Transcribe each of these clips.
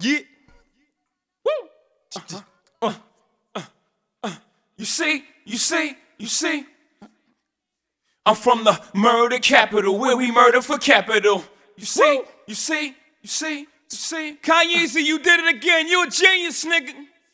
Yeah. Woo. You see. I'm from the murder capital, where we murder for capital. You see. Kanye, you did it again. You a genius, nigga.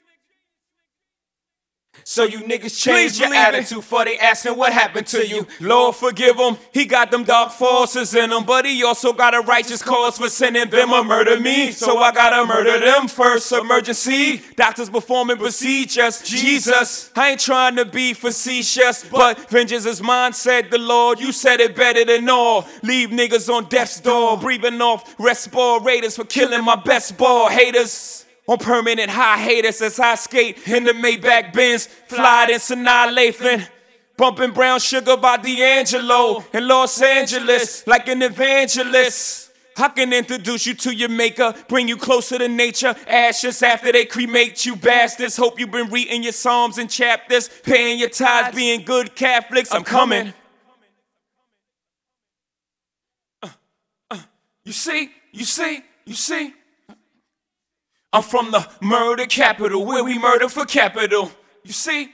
So you niggas change your attitude for they asking what happened to you. Lord forgive him, he got them dark forces in him, but he also got a righteous cause for sending them to murder me. So I gotta murder them first, emergency. Doctors performing procedures, Jesus. I ain't trying to be facetious, but vengeance is mine, said the Lord. You said it better than all. Leave niggas on death's door, breathing off respirators for killing my best ball. Haters on permanent high haters as I skate in the Maybach Benz, fly in Sanaa Lathan, bumping Brown Sugar by D'Angelo in Los Angeles like an evangelist. I can introduce you to your maker, bring you closer to nature. Ashes after they cremate you bastards. Hope you've been reading your psalms and chapters, paying your tithes, being good Catholics. I'm coming. You see. I'm from the murder capital, where we murder for capital. You see.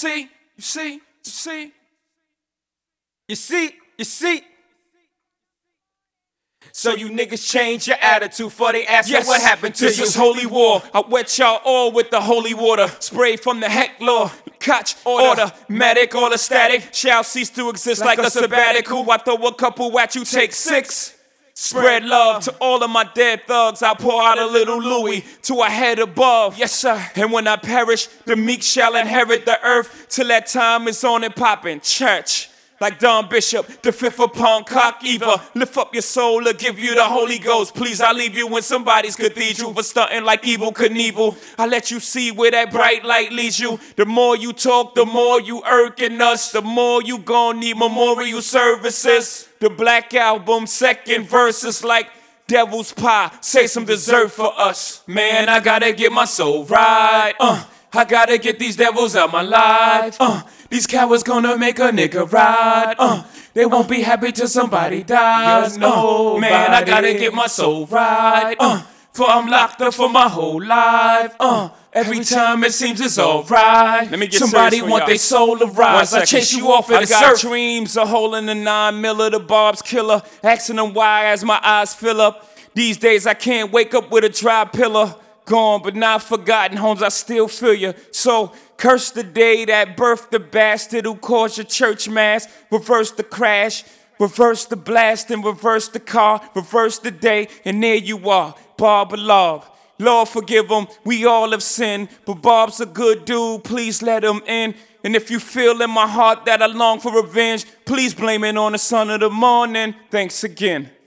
So you niggas change your attitude for they ask you what happened to you. This is holy war. I wet y'all all with the holy water. Spray from the heck law. Catch order, medic, all the static shall cease to exist like a sabbatical. I throw a couple at you, take 6. Spread love to all of my dead thugs. I pour out a little Louis to a head above. Yes, sir. And when I perish, the meek shall inherit the earth. Till that time is on and poppin'. Church, like Don Bishop, the fifth upon cock either. Lift up your soul or give you the Holy Ghost. Please, I leave you in somebody's cathedral for stunting like Evel Knievel. I let you see where that bright light leads you. The more you talk, the more you irking us. The more you gon' need memorial services. The Black Album, second verse is like devil's pie. Say some dessert for us. Man, I gotta get my soul right. I gotta get these devils out my life. These cowards gonna make a nigga ride. They won't be happy till somebody dies. Man, I gotta get my soul right. For I'm locked up for my whole life. Every time it seems it's alright. Let me get somebody want their soul to rise. I chase you off in the surf. I got dreams of holding the 9 miller, the Barb's killer. Asking them why as my eyes fill up. These days I can't wake up with a dry pillar. Gone but not forgotten, Holmes, I still feel you. So curse the day that birthed the bastard who caused your church mass. Reverse the crash, reverse the blast, and reverse the car. Reverse the day, and there you are, Barb of love. Lord forgive him, we all have sinned, but Bob's a good dude, please let him in. And if you feel in my heart that I long for revenge, please blame it on the son of the morning. Thanks again.